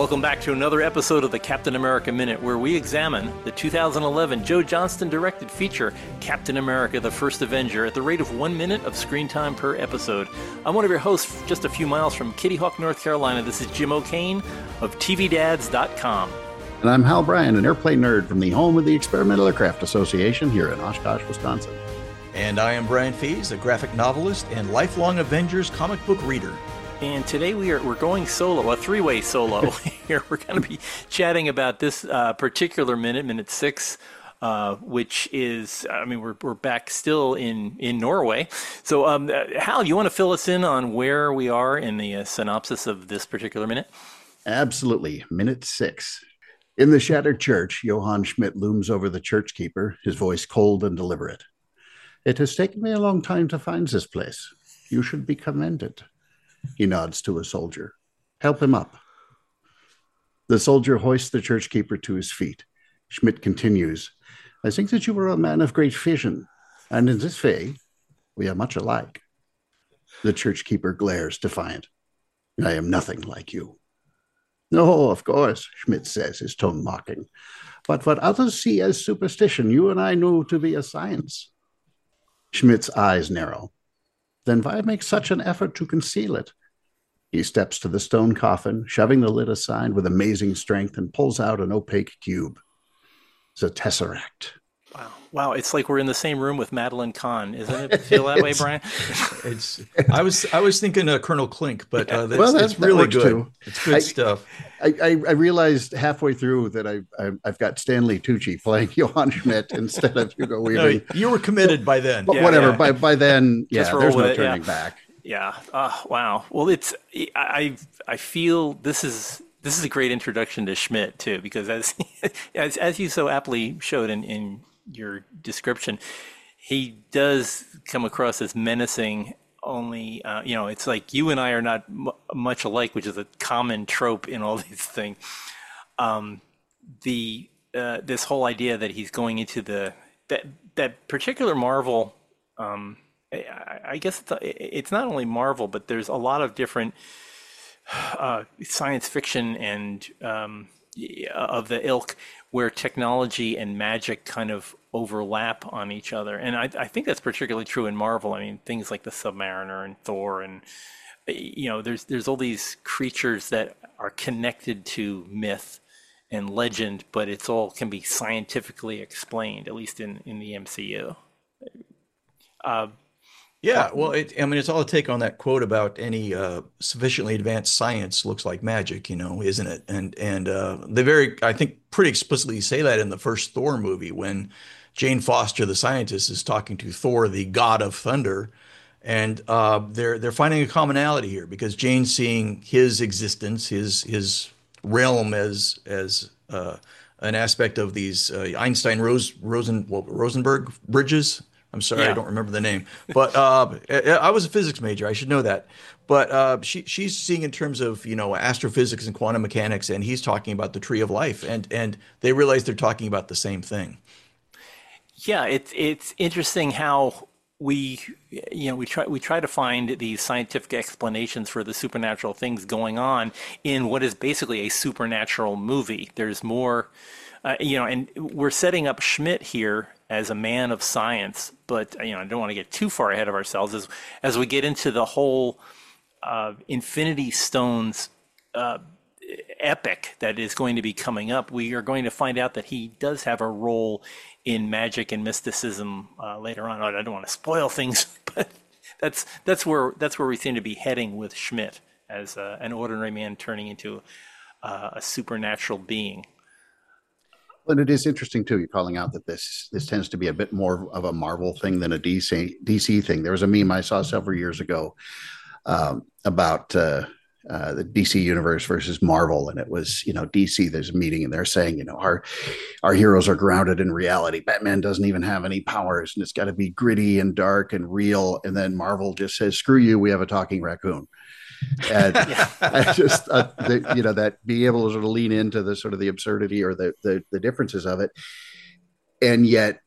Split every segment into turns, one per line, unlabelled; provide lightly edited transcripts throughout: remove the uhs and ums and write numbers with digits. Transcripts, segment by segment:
Welcome back to another episode of the Captain America Minute, where we examine the 2011 Joe Johnston-directed feature, Captain America: The First Avenger, at the rate of 1 minute of screen time per episode. I'm one of your hosts, just a few miles from Kitty Hawk, North Carolina. This is Jim O'Kane of TVDads.com.
And I'm Hal Bryan, an airplane nerd from the home of the Experimental Aircraft Association here in Oshkosh, Wisconsin.
And I am Brian Fees, a graphic novelist and lifelong Avengers comic book reader.
And today we're going solo, a three-way solo here. We're going to be chatting about this particular minute 6, which is, we're back still in Norway. So, Hal, you want to fill us in on where we are in the synopsis of this particular minute?
Absolutely. Minute 6. In the shattered church, Johann Schmidt looms over the church keeper, his voice cold and deliberate. "It has taken me a long time to find this place. You should be commended." He nods to a soldier. "Help him up." The soldier hoists the church keeper to his feet. Schmidt continues, "I think that you are a man of great vision, and in this way, we are much alike." The church keeper glares defiant. "I am nothing like you." "No, of course," Schmidt says, his tone mocking. "But what others see as superstition, you and I knew to be a science." Schmidt's eyes narrow. "Then why make such an effort to conceal it?" He steps to the stone coffin, shoving the lid aside with amazing strength, and pulls out an opaque cube. The Tesseract.
Wow! It's like we're in the same room with Madeline Kahn, isn't it? Feel that way, Brian?
I was thinking Colonel Klink, but that's
that
really good.
Too.
It's good stuff.
I realized halfway through that I've got Stanley Tucci playing Johann Schmidt instead of Hugo Weaving.
No, you were committed by then.
But whatever. Yeah. By then, there's no turning back.
Yeah. Wow. Well, I feel this is a great introduction to Schmidt too, because as you so aptly showed in your description, he does come across as menacing. Only, it's like you and I are not much alike, which is a common trope in all these things. This whole idea that he's going into that particular Marvel. I guess it's not only Marvel, but there's a lot of different science fiction and of the ilk where technology and magic kind of overlap on each other. And I think that's particularly true in Marvel. I mean, things like the Submariner and Thor, and there's all these creatures that are connected to myth and legend, but it's all can be scientifically explained, at least in the MCU.
Yeah, well, it's all a take on that quote about any sufficiently advanced science looks like magic, isn't it? And they I think, pretty explicitly say that in the first Thor movie when Jane Foster, the scientist, is talking to Thor, the god of thunder, and they're finding a commonality here because Jane's seeing his existence, his realm as an aspect of these Rosenberg bridges. I'm sorry, yeah. I don't remember the name, but I was a physics major. I should know that. But she's seeing in terms of astrophysics and quantum mechanics, and he's talking about the tree of life, and they realize they're talking about the same thing.
Yeah, it's interesting how we try to find these scientific explanations for the supernatural things going on in what is basically a supernatural movie. There's more, and we're setting up Schmidt here as a man of science, but I don't want to get too far ahead of ourselves as we get into the whole Infinity Stones epic that is going to be coming up. We are going to find out that he does have a role in magic and mysticism later on. I don't want to spoil things, but that's where we seem to be heading with Schmidt as an ordinary man turning into a supernatural being.
And it is interesting, too, you're calling out that this tends to be a bit more of a Marvel thing than a DC thing. There was a meme I saw several years ago about the DC universe versus Marvel. And it was, DC, there's a meeting and they're saying, our heroes are grounded in reality. Batman doesn't even have any powers and it's got to be gritty and dark and real. And then Marvel just says, screw you, we have a talking raccoon. And I just, that being able to sort of lean into the sort of the absurdity or the differences of it. And yet,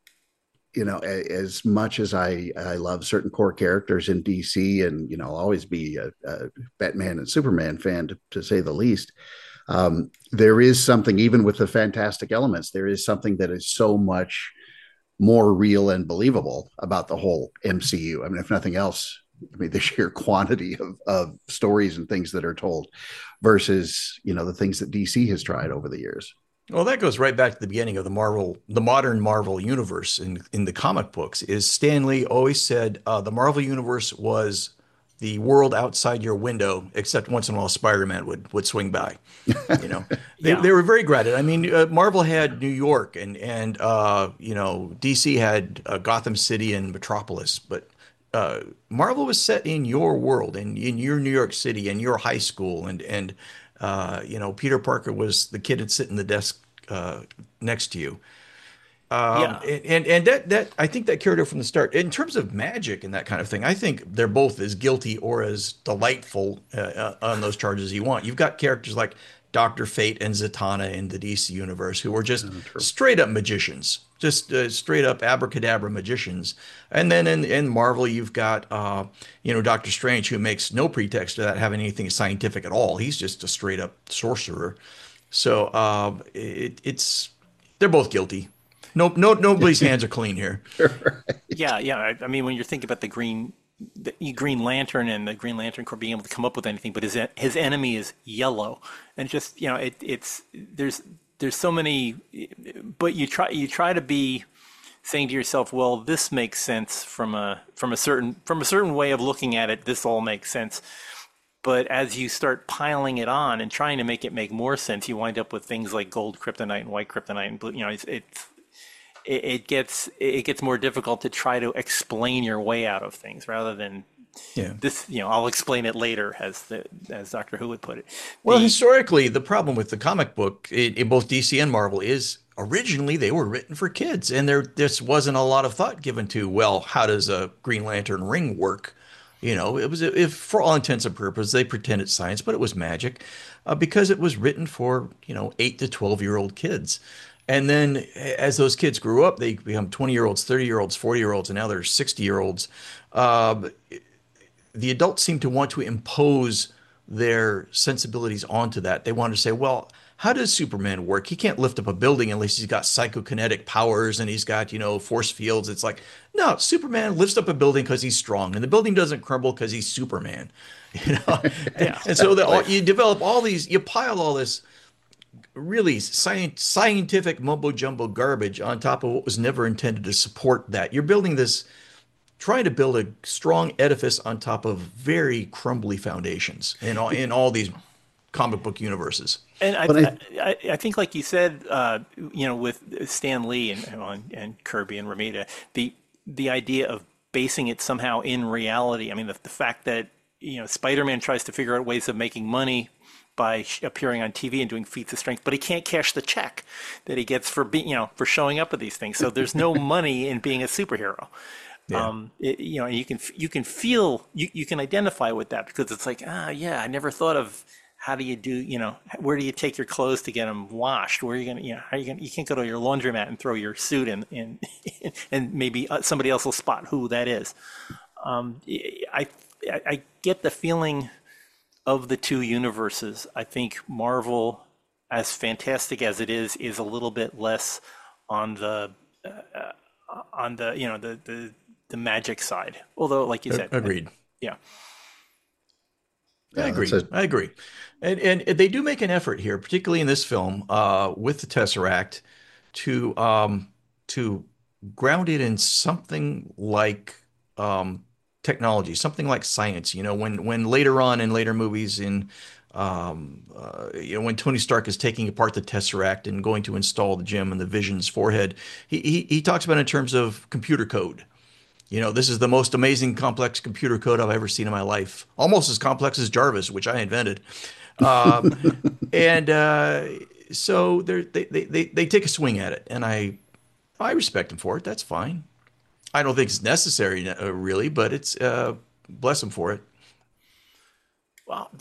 as much as I love certain core characters in DC and, I'll always be a Batman and Superman fan to say the least. There is something, even with the fantastic elements, there is something that is so much more real and believable about the whole MCU. I mean, if nothing else, I mean, the sheer quantity of stories and things that are told versus, the things that DC has tried over the years.
Well, that goes right back to the beginning of the modern Marvel universe in the comic books. Is Stan Lee always said the Marvel universe was the world outside your window, except once in a while Spider-Man would swing by. You know,
Yeah.
they were very grounded. I mean, Marvel had New York and DC had Gotham City and Metropolis, but Marvel was set in your world and in your New York City and your high school and Peter Parker was the kid that sit in the desk next to you.
Yeah.
And that I think that carried over from the start. In terms of magic and that kind of thing, I think they're both as guilty or as delightful on those charges as you want. You've got characters like Dr. Fate and Zatanna in the DC universe who are just straight up magicians, just straight up abracadabra magicians. And then in Marvel, you've got Doctor Strange who makes no pretext to that having anything scientific at all. He's just a straight up sorcerer. So it's they're both guilty. No, nobody's hands are clean here.
Yeah, yeah. I mean, when you're thinking about the Green Lantern and the Green Lantern Corps being able to come up with anything, but his enemy is yellow, and just it's there's so many, but you try to be saying to yourself, well, this makes sense from a certain way of looking at it. This all makes sense. But as you start piling it on and trying to make it make more sense, you wind up with things like gold kryptonite and white kryptonite and blue. It gets more difficult to try to explain your way out of things rather than
Yeah.
this. I'll explain it later, as Doctor Who would put it.
Well,
The
historically, the problem with the comic book in both DC and Marvel is originally they were written for kids, and there just wasn't a lot of thought given to, well, how does a Green Lantern ring work? It was if for all intents and purposes they pretended science, but it was magic because it was written for 8 to 12-year-old kids. And then as those kids grew up, they become 20-year-olds, 30-year-olds, 40-year-olds, and now they're 60-year-olds. Uh, the adults seem to want to impose their sensibilities onto that. They want to say, well, how does Superman work? He can't lift up a building unless he's got psychokinetic powers and he's got, force fields. It's like, no, Superman lifts up a building because he's strong, and the building doesn't crumble because he's Superman. You know, and,
yeah,
and so you develop all these, you pile all this really scientific mumbo jumbo garbage on top of what was never intended to support that. You're building this, trying to build a strong edifice on top of very crumbly foundations in all these comic book universes.
and
But
I think, like you said, with Stan Lee and Kirby and Romita, the idea of basing it somehow in reality. I mean, the fact that Spider-Man tries to figure out ways of making money by appearing on TV and doing feats of strength, but he can't cash the check that he gets for being, for showing up at these things. So there's no money in being a superhero.
Yeah.
You can feel, you can identify with that because it's like, yeah, I never thought of how do you do, where do you take your clothes to get them washed? Where are you gonna, how are you gonna, you can't go to your laundromat and throw your suit in and maybe somebody else will spot who that is. I get the feeling of the two universes. I think Marvel, as fantastic as it is a little bit less on the the magic side. Although, like you said,
Agreed.
yeah,
I
Yeah,
agree.
that's
I agree. And they do make an effort here, particularly in this film, with the Tesseract, to ground it in something like technology, something like science. When later on in later movies, when Tony Stark is taking apart the Tesseract and going to install the gem in the Vision's forehead, he talks about it in terms of computer code. This is the most amazing complex computer code I've ever seen in my life. Almost as complex as Jarvis, which I invented. Um, and so they take a swing at it, and I respect them for it. That's fine. I don't think it's necessary, really, but it's bless them for it.
well,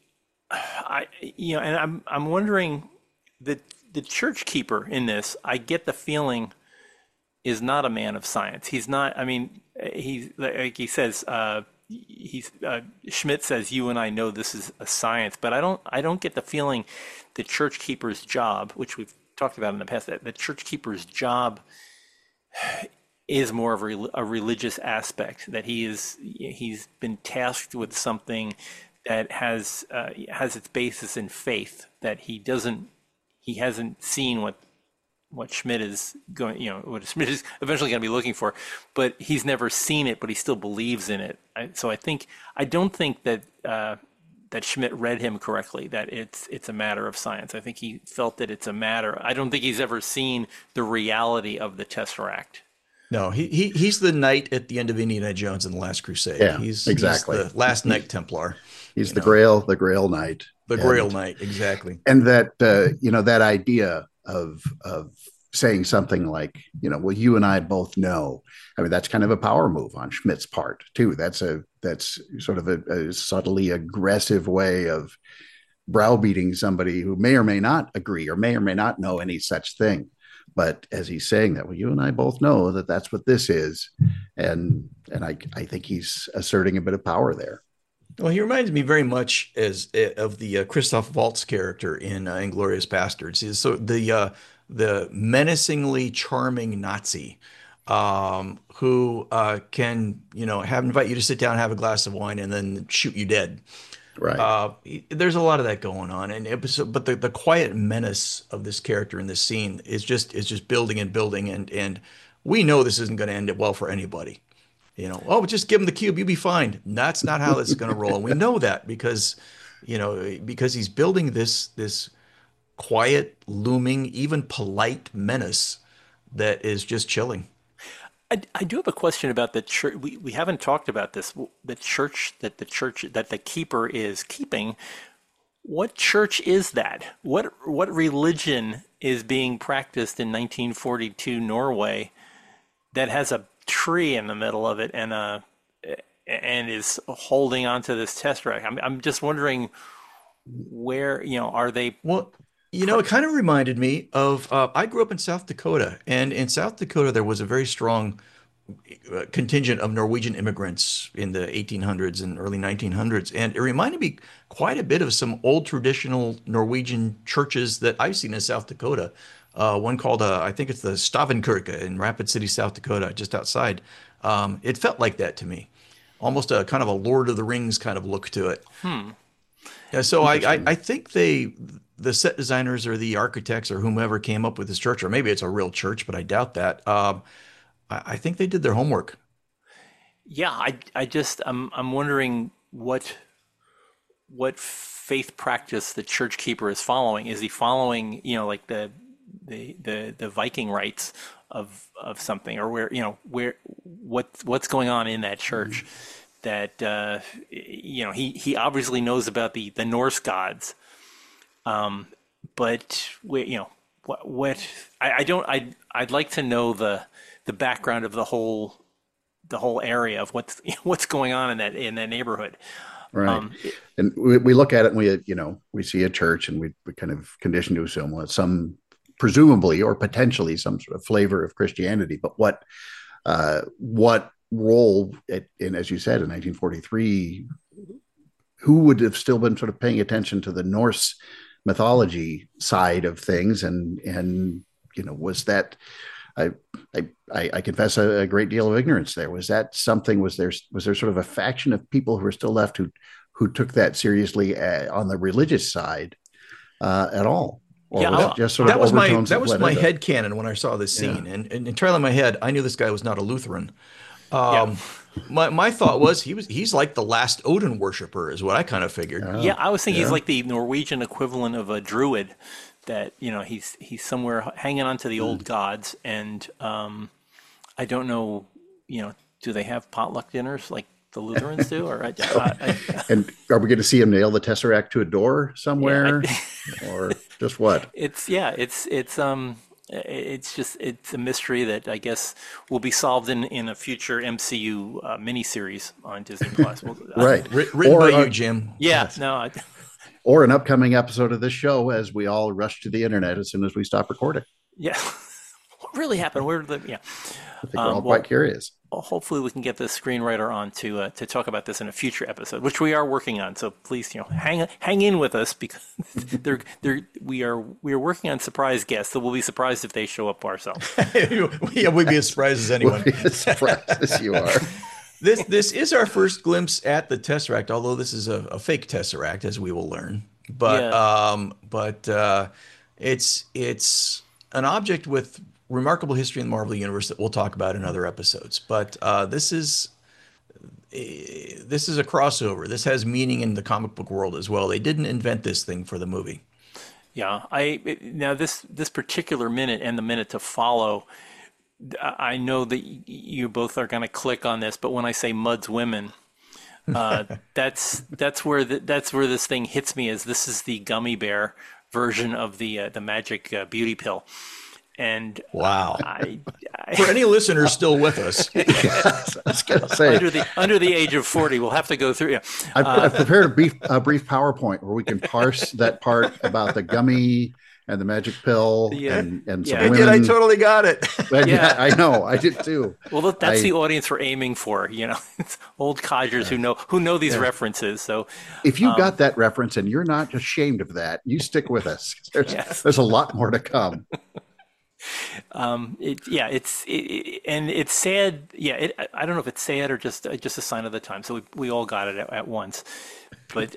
and I'm wondering the church keeper in this. I get the feeling is not a man of science. He's not. I mean, he's like he says. he's Schmidt says, "You and I know this is a science," but I don't get the feeling the church keeper's job, which we've talked about in the past, that the church keeper's job is more of a religious aspect, that he's been tasked with something that has its basis in faith, that he hasn't seen what Schmidt is going, what Schmidt is eventually going to be looking for, but he's never seen it, but he still believes in it. So I don't think that that Schmidt read him correctly, that it's a matter of science. I think he felt that it's a matter. I don't think he's ever seen the reality of the Tesseract.
No, he's the knight at the end of Indiana Jones and the Last Crusade.
Yeah,
he's
exactly.
He's the last Knight Templar.
He's the Grail Knight.
The Grail Knight, exactly.
And that that idea of saying something like, well, you and I both know. I mean, that's kind of a power move on Schmidt's part too. That's sort of a subtly aggressive way of browbeating somebody who may or may not agree or may not know any such thing. But as he's saying that, well, you and I both know that that's what this is, and I think he's asserting a bit of power there.
Well, he reminds me very much of the Christoph Waltz character in Inglourious Basterds. He's so the menacingly charming Nazi who can invite you to sit down and have a glass of wine and then shoot you dead.
Right.
There's a lot of that going on, but the quiet menace of this character in this scene is just building and building, and we know this isn't going to end it well for anybody. But just give him the cube, you'll be fine. That's not how this is going to roll, and we know that because he's building this quiet, looming, even polite menace that is just chilling.
I do have a question about the church. We haven't talked about this. The church that the keeper is keeping. What church is that? What religion is being practiced in 1942 Norway that has a tree in the middle of it and is holding onto this tesseract? I'm just wondering where are they?
Well, it kind of reminded me of I grew up in South Dakota, and in South Dakota there was a very strong contingent of Norwegian immigrants in the 1800s and early 1900s, and it reminded me quite a bit of some old traditional Norwegian churches that I've seen in South Dakota. One called I think it's the Stavenkirke in Rapid City, South Dakota, just outside. It felt like that to me, almost a kind of a Lord of the Rings kind of look to it. Yeah, so I think the set designers or the architects or whomever came up with this church, or maybe it's a real church, but I doubt that. I think they did their homework.
Yeah, I'm wondering what faith practice the church keeper is following. Is he following, like the Viking rites of something, or what's going on in that church? That he obviously knows about the Norse gods, but I'd like to know the background of the whole area of what's going on in that neighborhood.
Right. And we look at it and we see a church and we kind of conditioned to assume, well, some presumably or potentially some sort of flavor of Christianity, but what role in, as you said, in 1943, who would have still been sort of paying attention to the Norse mythology side of things, and was that I confess a great deal of ignorance there. Was that something? Was there sort of a faction of people who are still left who took that seriously on the religious side at all? Or
Yeah,
was
I'll-
it just sort of
That was my
overtones
that
of
was
what
my
ended up?
headcanon when I saw this scene, and entirely in my head, I knew this guy was not a Lutheran.
yeah.
Um, my thought was he's like the last Odin worshiper, is what I kind of figured.
Yeah, I was thinking he's
yeah.
like the Norwegian equivalent of a druid. That he's somewhere hanging on to the old gods, and I don't know. Do they have potluck dinners like the Lutherans do, or
And are we going to see him nail the Tesseract to a door somewhere, or just what?
it's a mystery that I guess will be solved in a future MCU miniseries on Disney Plus.
Right.
Written
Or
by
a-
you, Jim.
Yeah, no,
Or an upcoming episode of this show as we all rush to the internet as soon as we stop recording.
yeah. What really happened? Where did yeah.
I think we're all quite curious.
Hopefully we can get the screenwriter on to talk about this in a future episode, which we are working on. So please, hang in with us because we are working on surprise guests. So we'll be surprised if they show up ourselves.
Yeah, we'd be as surprised as anyone.
We'll be as surprised as you are.
This is our first glimpse at the Tesseract, although this is a fake Tesseract, as we will learn. But it's an object with remarkable history in the Marvel Universe that we'll talk about in other episodes. But this is a crossover. This has meaning in the comic book world as well. They didn't invent this thing for the movie.
Yeah, now this particular minute and the minute to follow, I know that you both are going to click on this, but when I say Mudd's women, that's where this thing hits me. As this is the gummy bear version of the magic beauty pill. And
wow, for any listeners still with us,
yes, I was going to say
under the age of 40, we'll have to go through. Yeah.
I've prepared a brief PowerPoint where we can parse that part about the gummy and the magic pill and some women.
I totally got it.
Yeah, I know, I did too.
Well, that's the audience we're aiming for. It's old codgers who know these references. So
if you got that reference and you're not ashamed of that, you stick with us. There's a lot more to come.
It's sad. Yeah, I don't know if it's sad or just a sign of the time. So we all got it at once, but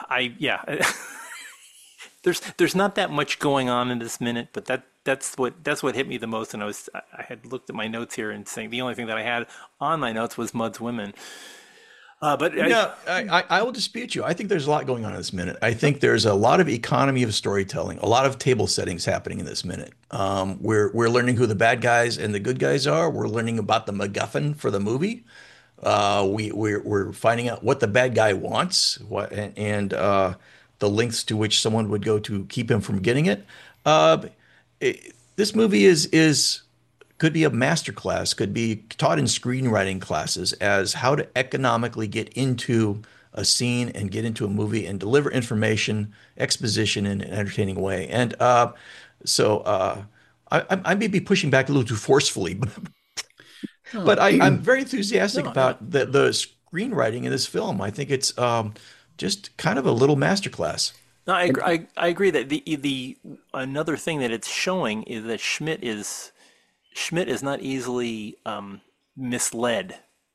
there's not that much going on in this minute, but that's what hit me the most. And I had looked at my notes here and saying the only thing that I had on my notes was Mudd's women.
I will dispute you. I think there's a lot going on in this minute. I think there's a lot of economy of storytelling, a lot of table settings happening in this minute. We're learning who the bad guys and the good guys are. We're learning about the MacGuffin for the movie. We're finding out what the bad guy wants, and the lengths to which someone would go to keep him from getting it. This movie could be a masterclass, could be taught in screenwriting classes as how to economically get into a scene and get into a movie and deliver information, exposition in an entertaining way. And so I may be pushing back a little too forcefully, but I'm very enthusiastic about the screenwriting in this film. I think it's just kind of a little masterclass.
No, I agree that the another thing that it's showing is that Schmidt is not easily misled.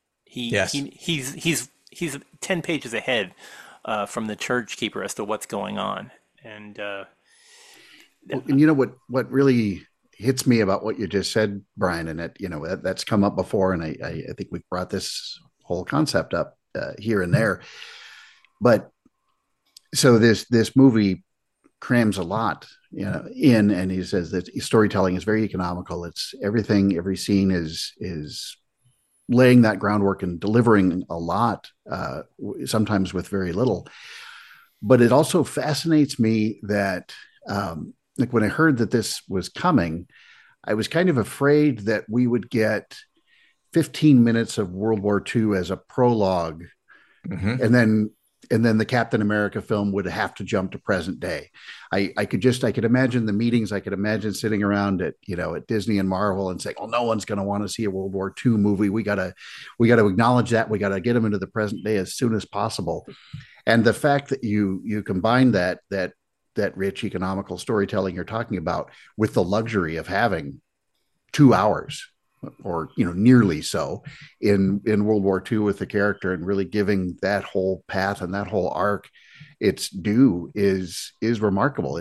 He's 10 pages ahead from the church keeper as to what's going on. And
you know what really hits me about what you just said, Brian, and that's come up before, and I think we've brought this whole concept up here and there. But so this movie crams a lot in, and he says that storytelling is very economical. It's everything, every scene is laying that groundwork and delivering a lot, sometimes with very little. But it also fascinates me that like when I heard that this was coming, I was kind of afraid that we would get 15 minutes of World War II as a prologue, and then the Captain America film would have to jump to present day. I could imagine the meetings. I could imagine sitting around at Disney and Marvel and saying, "Oh, no one's going to want to see a World War II movie. We got to acknowledge that. We got to get them into the present day as soon as possible." And the fact that you combine that rich economical storytelling you're talking about with the luxury of having 2 hours, or nearly so, in World War II with the character, and really giving that whole path and that whole arc its due is remarkable.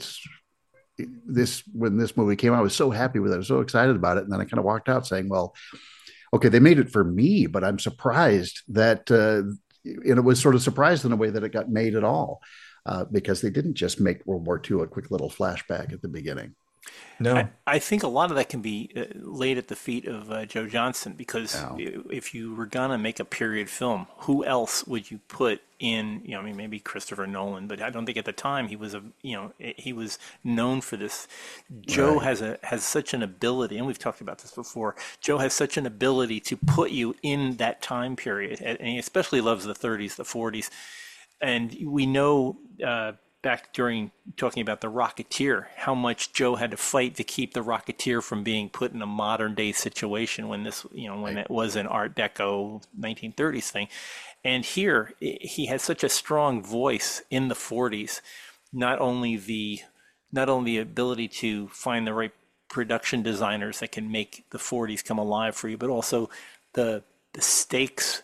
When this movie came out, I was so happy with it. I was so excited about it, and then I kind of walked out saying, "Well, okay, they made it for me, but I'm surprised that." And it was sort of surprised in a way that it got made at all, because they didn't just make World War II a quick little flashback at the beginning.
No,
I think a lot of that can be laid at the feet of Joe Johnston, because if you were gonna make a period film, who else would you put in? Maybe Christopher Nolan, but I don't think at the time he was he was known for this. Joe has such an ability, and we've talked about this before. Joe has such an ability to put you in that time period, and he especially loves the 30s, the 40s, and we know. back during talking about the Rocketeer, how much Joe had to fight to keep the Rocketeer from being put in a modern day situation when this, when it was an Art Deco 1930s thing. And here he has such a strong voice in the 40s, not only the ability to find the right production designers that can make the 40s come alive for you, but also the stakes,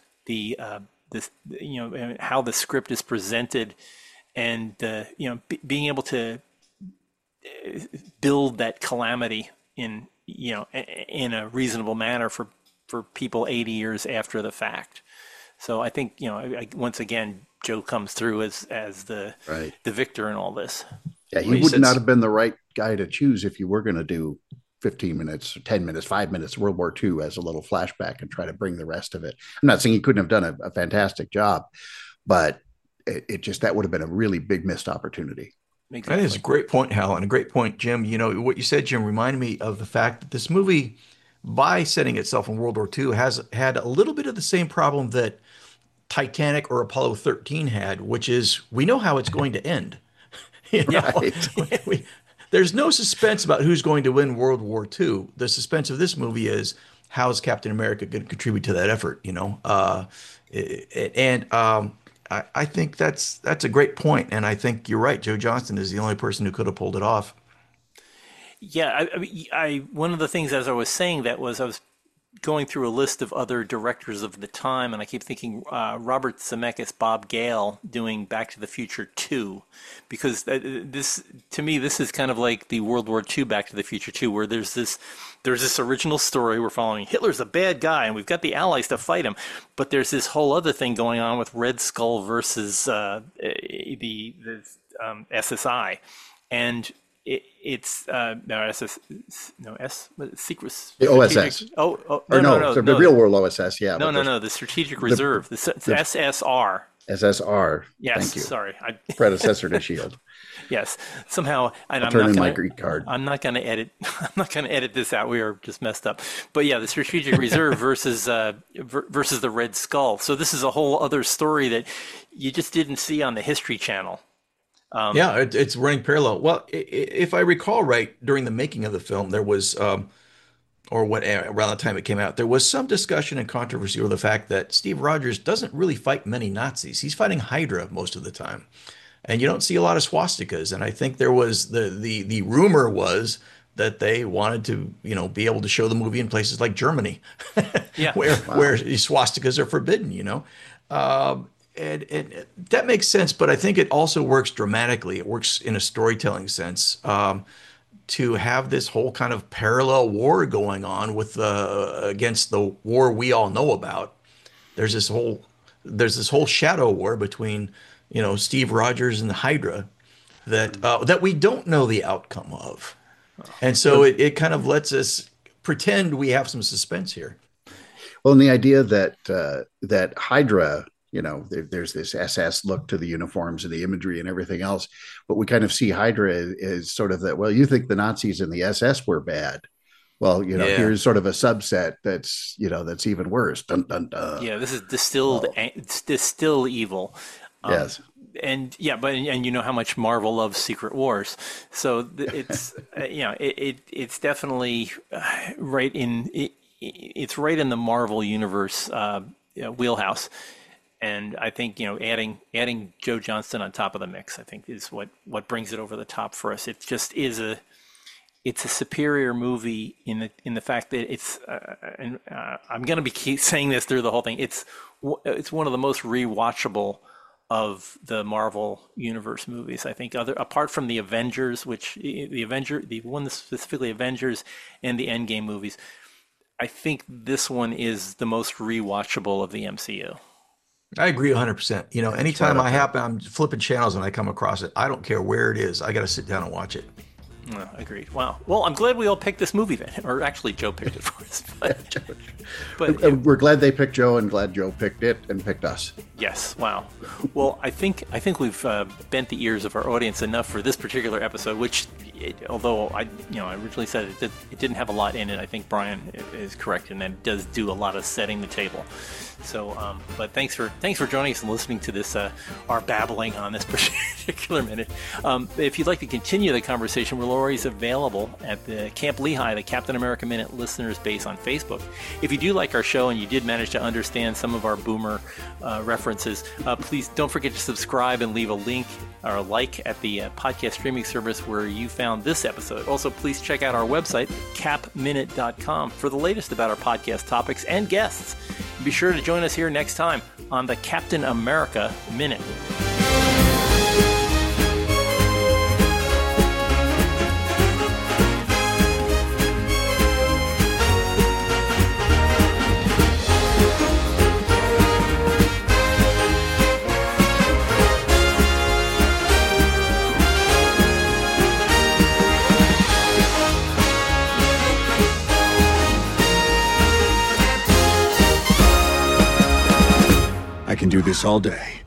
how the script is presented, and being able to build that calamity in a reasonable manner for people 80 years after the fact. So I think once again Joe comes through as the victor in all this.
Yeah, he would not have been the right guy to choose if you were going to do 15 minutes, 10 minutes, 5 minutes, World War II as a little flashback and try to bring the rest of it. I'm not saying he couldn't have done a fantastic job, but it just, that would have been a really big missed opportunity.
Exactly. That is a great point, Hal, and a great point, Jim. What you said, Jim, reminded me of the fact that this movie, by setting itself in World War II, has had a little bit of the same problem that Titanic or Apollo 13 had, which is we know how it's going to end. There's no suspense about who's going to win World War II. The suspense of this movie is how is Captain America going to contribute to that effort? I think that's a great point, and I think you're right. Joe Johnston is the only person who could have pulled it off.
Yeah, I one of the things as I was saying that was I was going through a list of other directors of the time, and I keep thinking Robert Zemeckis, Bob Gale doing Back to the Future 2, because this is kind of like the World War II Back to the Future 2, where there's this original story we're following. Hitler's a bad guy, and we've got the Allies to fight him, but there's this whole other thing going on with Red Skull versus the SSI, and it's secret.
The OSS. The real world OSS. Yeah.
No. The Strategic Reserve. The SSR.
SSR.
Yes.
Thank you.
Sorry.
Predecessor to Shield.
Yes. Somehow, and
turn in my Greek card.
I'm not going to edit. I'm not going to edit this out. We are just messed up. But yeah, the Strategic Reserve versus the Red Skull. So this is a whole other story that you just didn't see on the History Channel.
It's running parallel. Well, if I recall right, during the making of the film, there was, around the time it came out, there was some discussion and controversy over the fact that Steve Rogers doesn't really fight many Nazis. He's fighting Hydra most of the time, and you don't see a lot of swastikas. And I think there was the rumor was that they wanted to, be able to show the movie in places like Germany, where swastikas are forbidden. And that makes sense, but I think it also works dramatically. It works in a storytelling sense to have this whole kind of parallel war going on with against the war we all know about. There's this whole shadow war between Steve Rogers and the Hydra that we don't know the outcome of, and so it kind of lets us pretend we have some suspense here.
Well, and the idea that Hydra. There's this SS look to the uniforms and the imagery and everything else, but we kind of see Hydra as sort of that. Well, you think the Nazis and the SS were bad. Well, here's sort of a subset that's even worse. Dun, dun, dun.
Yeah, this is distilled evil.
Yes.
And you know how much Marvel loves Secret Wars, so it's it's definitely right in it's right in the Marvel universe wheelhouse. And I think adding Joe Johnston on top of the mix, I think, is what brings it over the top for us. It just is it's a superior movie in the fact that it's and I'm going to be saying this through the whole thing. It's one of the most rewatchable of the Marvel Universe movies. I think apart from the Avengers, the one specifically Avengers and the Endgame movies, I think this one is the most rewatchable of the MCU.
I agree 100%. Anytime I'm flipping channels and I come across it, I don't care where it is. I got to sit down and watch it.
No, agreed. Wow. Well, I'm glad we all picked this movie then, or actually Joe picked it for us. But
We're glad they picked Joe, and glad Joe picked it and picked us.
yes. Wow. Well, I think we've bent the ears of our audience enough for this particular episode. Which, although I originally said it didn't have a lot in it, I think Brian is correct, and it does do a lot of setting the table. So, but thanks for joining us and listening to this our babbling on this particular minute. If you'd like to continue the conversation, we're always available at the Camp Lehigh, the Captain America Minute listeners base on Facebook. If you do like our show and you did manage to understand some of our boomer references, please don't forget to subscribe and leave a link or a like at the podcast streaming service where you found this episode. Also, please check out our website, capminute.com, for the latest about our podcast topics and guests. Be sure to join us here next time on the Captain America Minute.
I can do this all day.